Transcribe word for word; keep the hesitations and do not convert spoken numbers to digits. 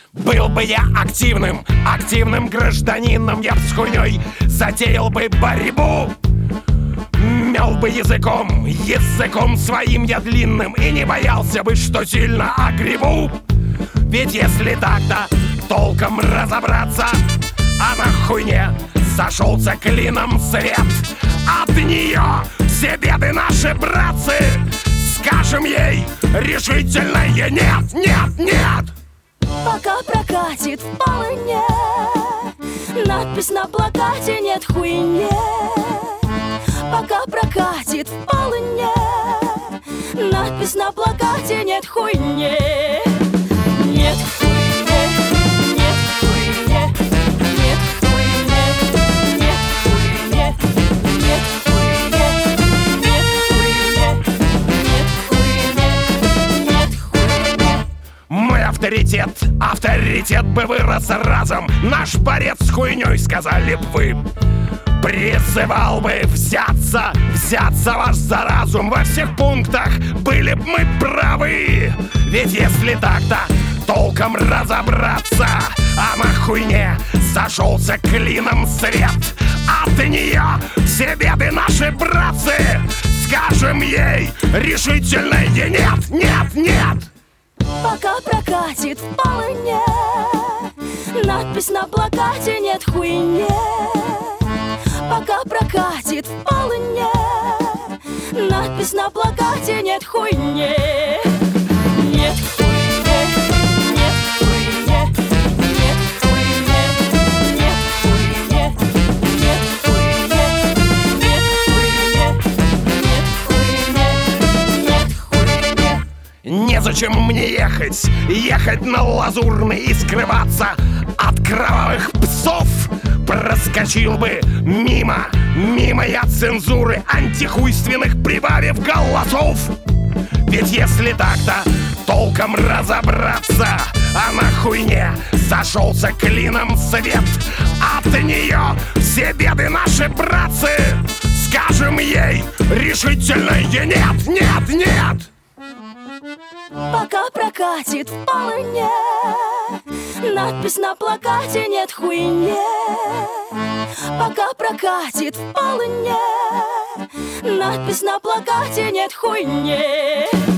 Был бы я активным, активным гражданином, я б с хуйней затеял бы борьбу. Мял бы языком, языком своим я длинным, и не боялся бы, что сильно огребу. Ведь если так-то толком разобраться, а на хуйне сошелся клином свет. От нее все беды наши, братцы, скажем ей решительное нет, нет, нет. Пока прокатит в полыне надпись на плакате «Нет хуйне». Пока прокатит в полыне надпись на плакате «Нет хуйне». Нет хуйне, нет хуйне, нет хуйне, нет хуйне, нет хуйне, нет хуйне, нет хуйне, нет хуйне. Мой авторитет, авторитет бы вырос разом. Наш борец с хуйней, сказали б вы. Призывал бы взяться, взяться вас за разум. Во всех пунктах были б мы правы. Ведь если так-то толком разобраться, а на хуйне сошелся клином свет. От нее все беды наши, братцы, скажем ей решительное нет, нет, нет. Пока прокатит в полыне надпись на плакате «Нет хуйне». Пока прокатит в полыне надпись на плакате «Нет хуйне». Нет хуйне, нет хуйне, нет хуйне, нет хуйне, нет хуйне, нет хуйне, нет хуйне, нет хуйне. Незачем мне ехать, ехать на Лазурный и скрываться от кровавых псов. Проскочил бы мимо, мимо я цензуры антихуйственных, прибавив голосов. Ведь если так-то толком разобраться, а на хуйне сошелся клином свет. От нее все беды наши, братцы, скажем ей решительное нет, нет, нет. Пока прокатит в полыне надпись на плакате «Нет хуйне». Пока прокатит в полыне надпись на плакате «Нет хуйне».